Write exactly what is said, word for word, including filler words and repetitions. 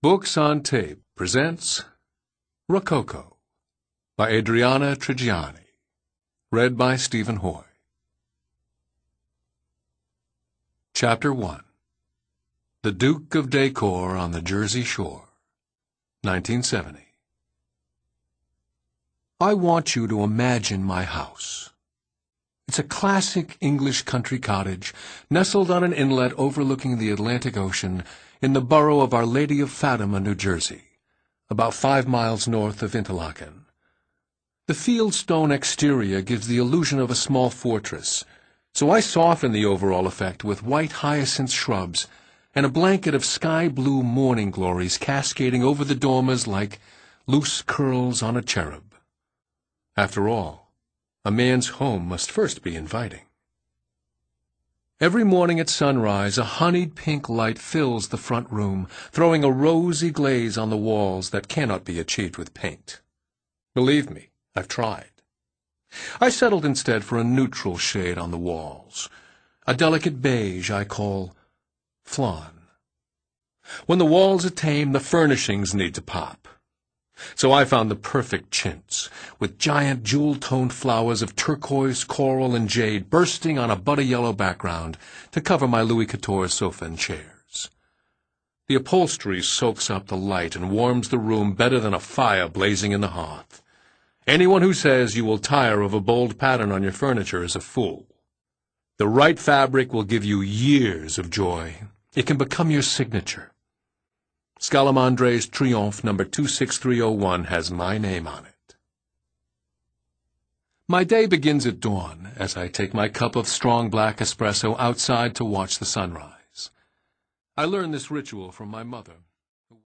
Books on Tape presents Rococo by Adriana Trigiani, read by Stephen Hoy. Chapter one. The Duke of Decor on the Jersey Shore, nineteen seventy. I want you to imagine my house. It's a classic English country cottage nestled on an inlet overlooking the Atlantic Ocean in the borough of Our Lady of Fatima, New Jersey, about five miles north of Interlaken. The fieldstone exterior gives the illusion of a small fortress, so I soften the overall effect with white hyacinth shrubs and a blanket of sky-blue morning glories cascading over the dormers like loose curls on a cherub. After all, a man's home must first be inviting. Every morning at sunrise, a honeyed pink light fills the front room, throwing a rosy glaze on the walls that cannot be achieved with paint. Believe me, I've tried. I settled instead for a neutral shade on the walls, a delicate beige I call flan. When the walls are tame, the furnishings need to pop. So I found the perfect chintz, with giant jewel-toned flowers of turquoise, coral, and jade bursting on a butter-yellow background to cover my Louis Couture sofa and chairs. The upholstery soaks up the light and warms the room better than a fire blazing in the hearth. Anyone who says you will tire of a bold pattern on your furniture is a fool. The right fabric will give you years of joy. It can become your signature. Scalamandre's Triomphe number two six three oh one has my name on it. My day begins at dawn as I take my cup of strong black espresso outside to watch the sunrise. I learned this ritual from my mother.